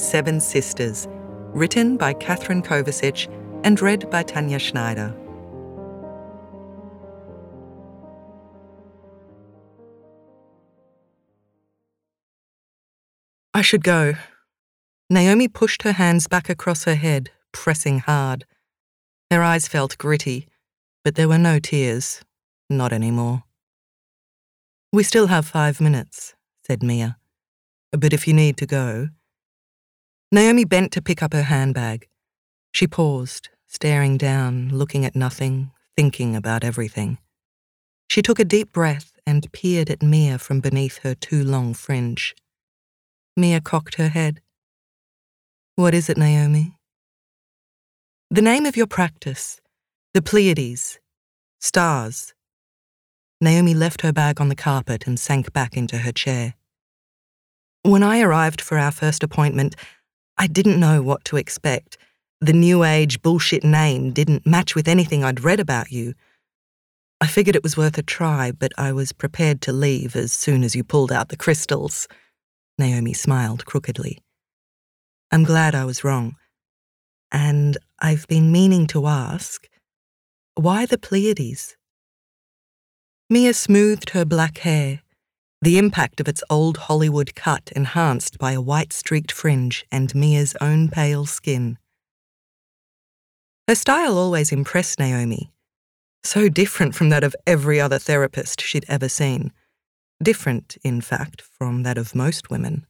Seven Sisters, written by Catherine Kovacic and read by Tanya Schneider. I should go. Naomi pushed her hands back across her head, pressing hard. Her eyes felt gritty, but there were no tears. Not anymore. We still have 5 minutes, said Mia. But if you need to go... Naomi bent to pick up her handbag. She paused, staring down, looking at nothing, thinking about everything. She took a deep breath and peered at Mia from beneath her too long fringe. Mia cocked her head. What is it, Naomi? The name of your practice. The Pleiades. Stars. Naomi left her bag on the carpet and sank back into her chair. When I arrived for our first appointment, I didn't know what to expect. The new age bullshit name didn't match with anything I'd read about you. I figured it was worth a try, but I was prepared to leave as soon as you pulled out the crystals. Naomi smiled crookedly. I'm glad I was wrong. And I've been meaning to ask, why the Pleiades? Mia smoothed her black hair, the impact of its old Hollywood cut enhanced by a white-streaked fringe and Mia's own pale skin. Her style always impressed Naomi, so different from that of every other therapist she'd ever seen. Different, in fact, from that of most women.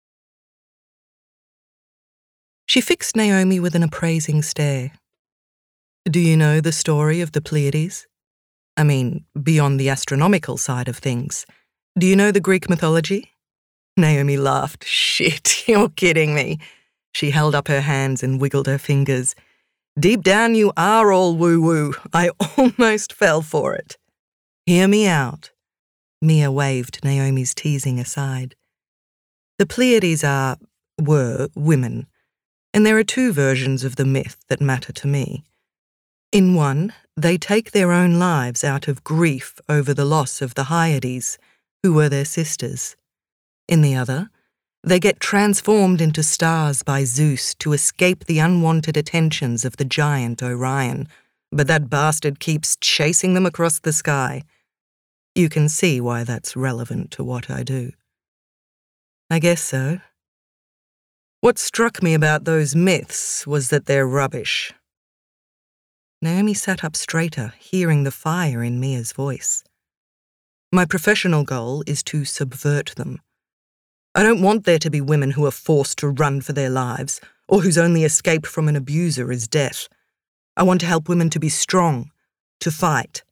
She fixed Naomi with an appraising stare. Do you know the story of the Pleiades? I mean, beyond the astronomical side of things. Do you know the Greek mythology? Naomi laughed. Shit, you're kidding me. She held up her hands and wiggled her fingers. Deep down you are all woo-woo. I almost fell for it. Hear me out. Mia waved Naomi's teasing aside. The Pleiades were women, and there are 2 versions of the myth that matter to me. In one, they take their own lives out of grief over the loss of the Hyades, who were their sisters. In the other, they get transformed into stars by Zeus to escape the unwanted attentions of the giant Orion, but that bastard keeps chasing them across the sky. You can see why that's relevant to what I do. I guess so. What struck me about those myths was that they're rubbish. Naomi sat up straighter, hearing the fire in Mia's voice. My professional goal is to subvert them. I don't want there to be women who are forced to run for their lives, or whose only escape from an abuser is death. I want to help women to be strong, to fight,